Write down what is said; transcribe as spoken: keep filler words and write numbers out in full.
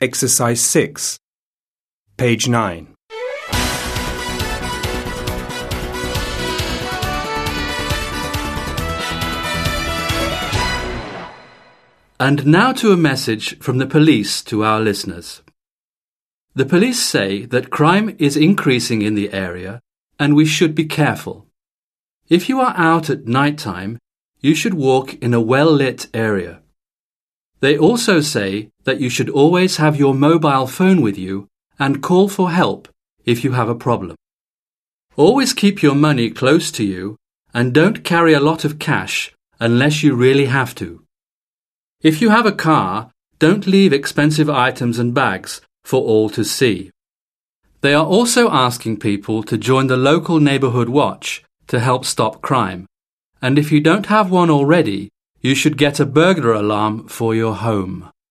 Exercise six, page nine. And now to a message from the police to our listeners. The police say that crime is increasing in the area and we should be careful. If you are out at night time, you should walk in a well-lit area. They also say that you should always have your mobile phone with you and call for help if you have a problem. Always keep your money close to you and don't carry a lot of cash unless you really have to. If you have a car, don't leave expensive items and bags for all to see. They are also asking people to join the local neighbourhood watch to help stop crime. And if you don't have one already, you should get a burglar alarm for your home.